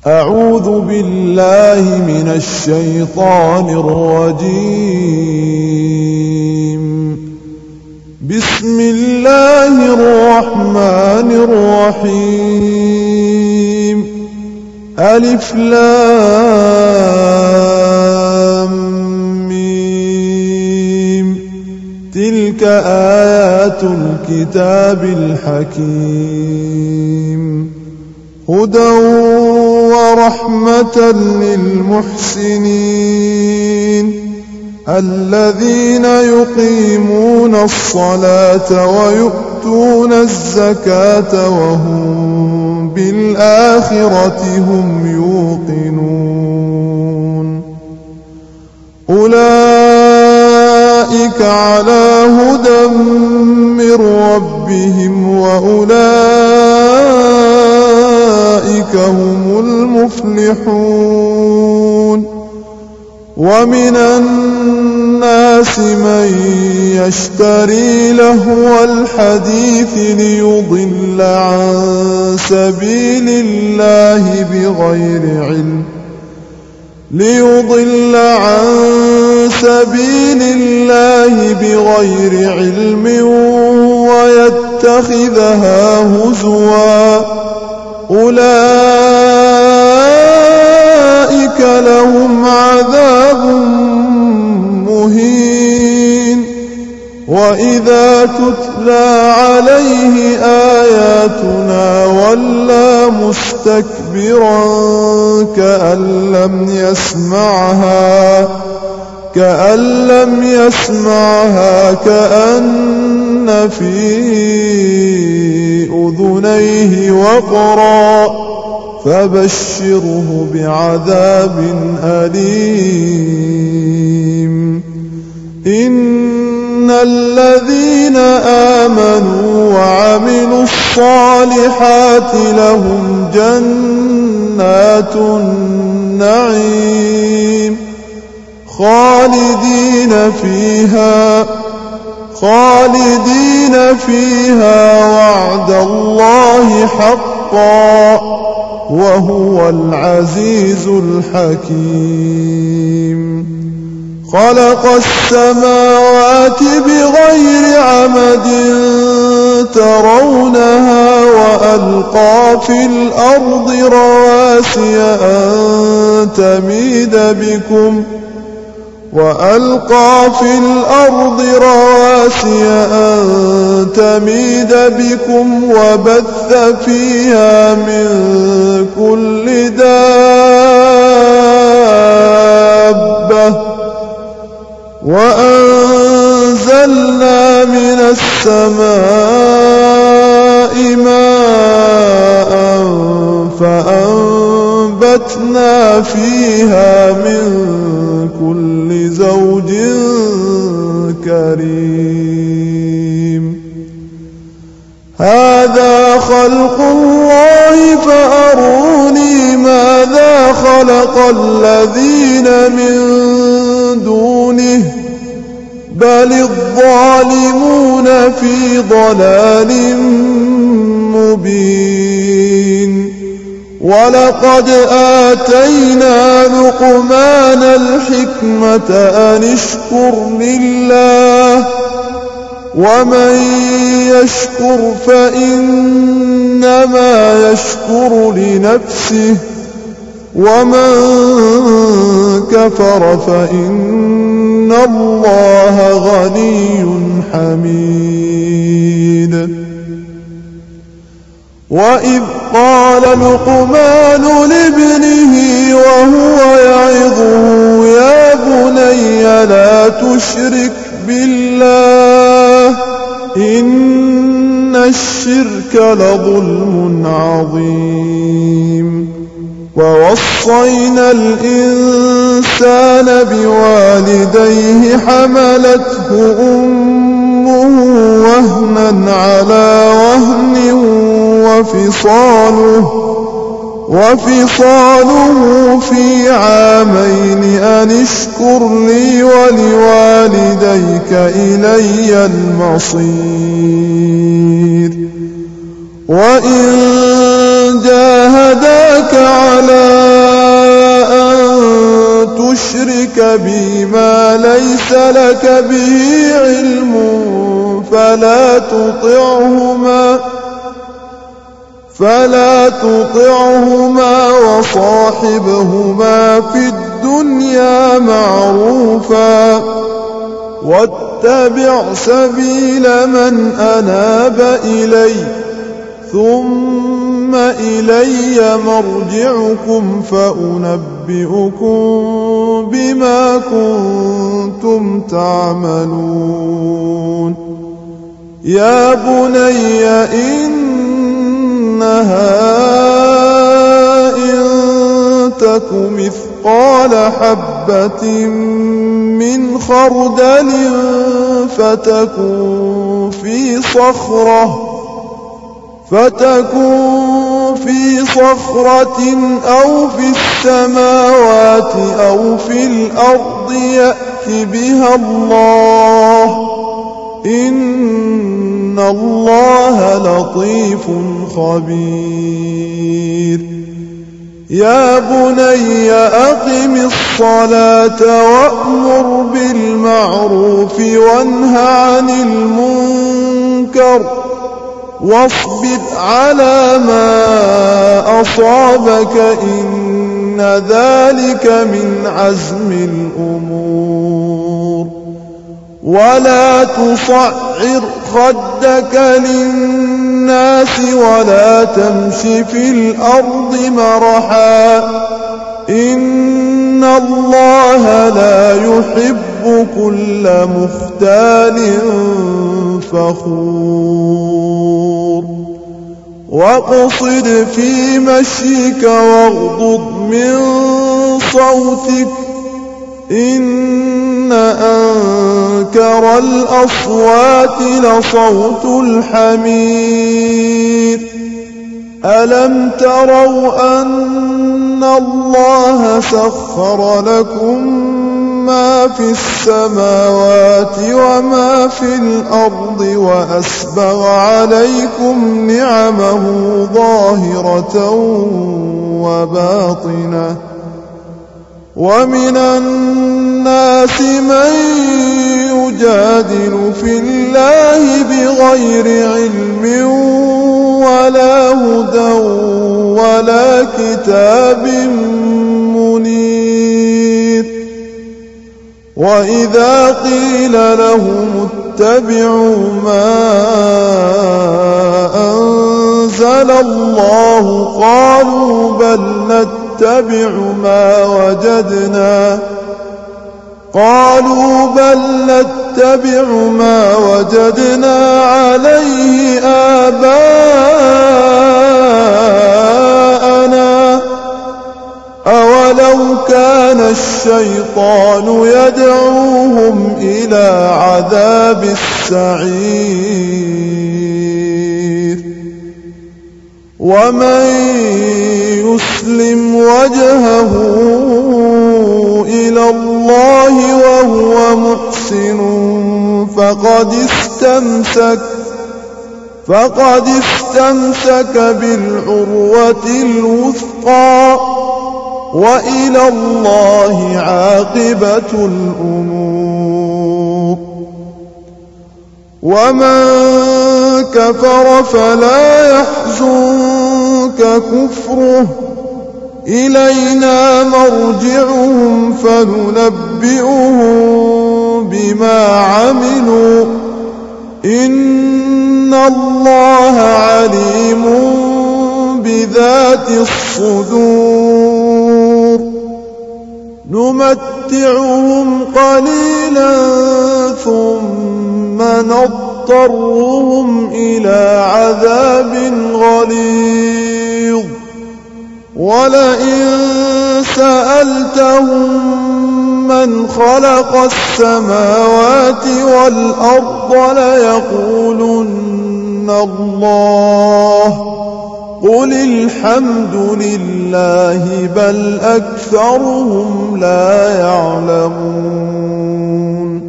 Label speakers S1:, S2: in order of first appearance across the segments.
S1: أعوذ بالله من الشيطان الرجيم. بسم الله الرحمن الرحيم. ألف لام ميم. تلك آيات الكتاب الحكيم. هدى ورحمة للمحسنين الذين يقيمون الصلاة ويؤتون الزكاة وهم بالآخرة هم يوقنون. أولئك على هدى من ربهم وأولئك هم المفلحون. ومن الناس من يشتري لهو الحديث ليضل عن سبيل الله بغير علم ويتخذها هزوا. أولئك لهم عذاب مهين. وإذا تتلى عليه آياتنا ولى مستكبرا كأن لم يسمعها كأن في أذنيه وقرا. فبشره بعذاب أليم. إن الذين آمنوا وعملوا الصالحات لهم جنات النعيم خالدين فيها وعد الله حقا وهو العزيز الحكيم. خلق السماوات بغير عمد ترونها وألقى في الأرض رواسي أن تميد بكم وبث فيها من كل دابة وأنزلنا من السماء ماء فأنبتنا فيها من كل زوج كريم. هذا خلق الله فأروني ماذا خلق الذين من دونه بل الظالمون في ضلال مبين. ولقد آتينا لقمان الحكمة أن اشكر لله ومن يشكر فإنما يشكر لنفسه ومن كفر فإن الله غني حميد. وإذ قال لقمان لابنه وهو يعظه يا بني لا تشرك بالله إن الشرك لظلم عظيم. ووصينا الإنسان بوالديه حملته أمه وهنا على وهن وفصاله في عامين أن اشكر لي ولوالديك إلي المصير. وإن جاهداك على تشرك بي ما ليس لك به علم فلا تطعهما وصاحبهما في الدنيا معروفا واتبع سبيل من أناب إلي ثم إلي مرجعكم فأنبئكم بما كنتم تعملون يا بني إنها إن تك مثقال حبة من خردل فتكن في صخرة أو في السماوات أو في الأرض يأت بها الله إن الله لطيف خبير يا بني أقم الصلاة وأمر بالمعروف وانه عن المنكر واصبر على ما أصابك إن ذلك من عزم الأمور ولا تصعر خدك للناس ولا تمش في الأرض مرحا إن الله لا يحب كل مختال فخور واقصد في مشيك واغضض من صوتك إن أنكر الأصوات لصوت الحمير ألم تروا أن الله سخر لكم ما في السماوات وما في الأرض وأسبغ عليكم نعمه ظاهرة وباطنة ومن الناس من يجادل في الله بغير علم ولا هدى ولا كتاب منير وإذا قيل لهم اتبعوا ما أنزل الله قالوا بل نتبع ما وجدنا عليه آباءنا أولو كان الشيطان يدعوهم إلى عذاب السعير ومن يسلم وجهه إلى الله وهو محسن فقد استمسك بالعروة الوثقى وإلى الله عاقبة الأمور ومن كفر فلا يحزنك كفره إلينا مرجعهم فننبئهم بما عملوا إن الله عليم بذات الصدور نمتعهم قليلا ثم نضطرهم إلى عذاب غليظ ولئن سألتهم من خلق السماوات والأرض ليقولن الله قل الحمد لله بل أكثرهم لا يعلمون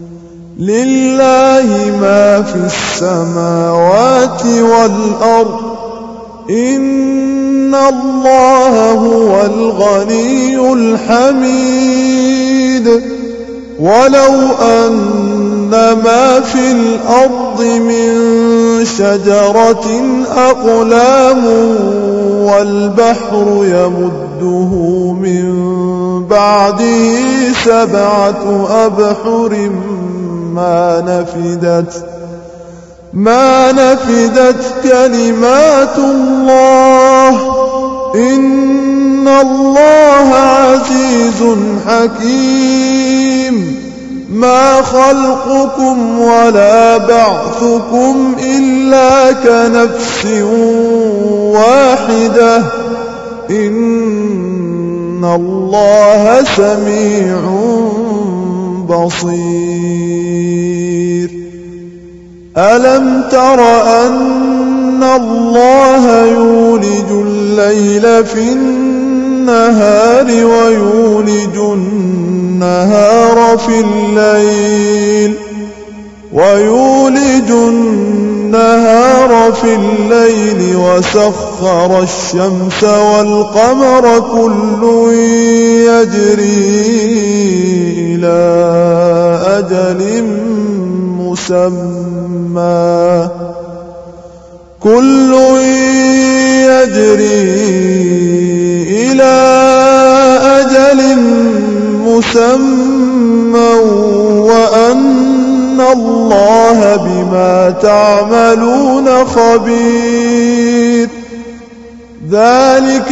S1: لله ما في السماوات والأرض إن الله هو الغني الحميد شديد ولو أن ما في الأرض من شجرة أقلام والبحر يمده من بعده 7 أبحر ما نفدت كلمات الله إن الله عزيز حكيم ما خلقكم ولا بعثكم إلا كنفس واحدة إن الله سميع بصير ألم تر أن الله يولج الليل في النهار ويولج النهار في الليل وسخر الشمس والقمر كل يجري إلى أجل مسمى وأن الله بما تعملون خبير ذلك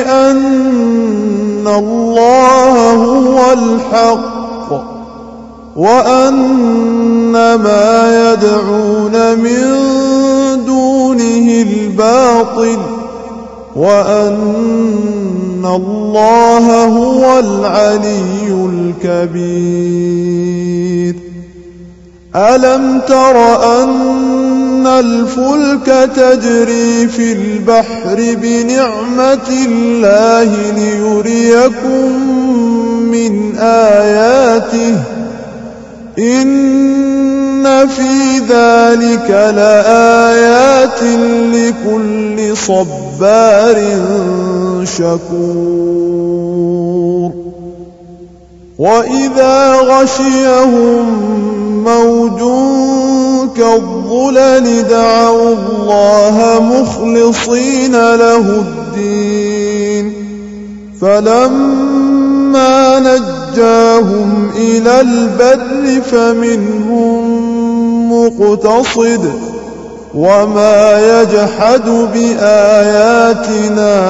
S1: بأن الله هو الحق وأن ما يدعون من دونه الباطل وأن الله هو العلي الكبير ألم تر أن الفلك تجري في البحر بنعمة الله ليريكم من آياته إن في ذلك لآيات لكل صبار شكور وإذا غشيهم موج كالظلل دعوا الله مخلصين له الدين فلما نجاهم إلى البر فمنهم مقتصد وما يجحد بآياتنا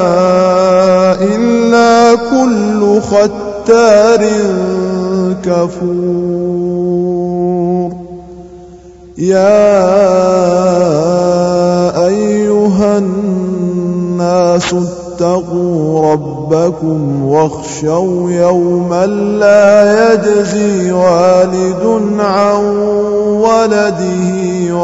S1: إلا كل ختار كفور يا أيها الناس اتقوا ربكم واخشوا يوما لا يجزي والد عن ولده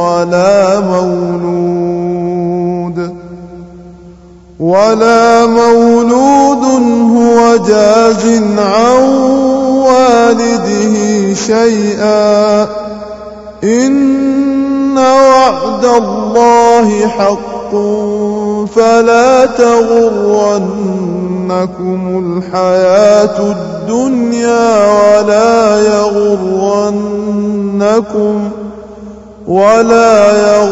S1: ولا مولود هو جاز عن والده شيئا إن وعد الله حق فلا تغرنكم الحياة الدنيا ولا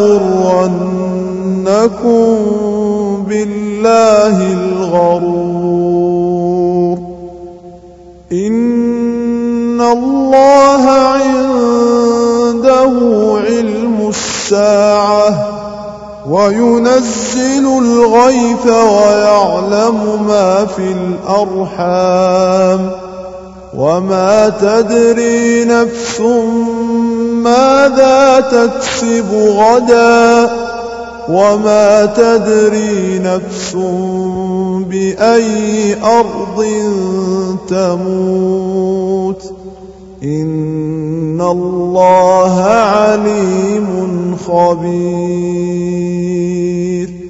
S1: يغرنكم بالله الغرور إن الله عنده علم الساعة وينزل الغيث ويعلم ما في الأرحام وما تدري نفس ماذا تكسب غدا وما تدري نفس بأي أرض تموت إن الله عليم خبير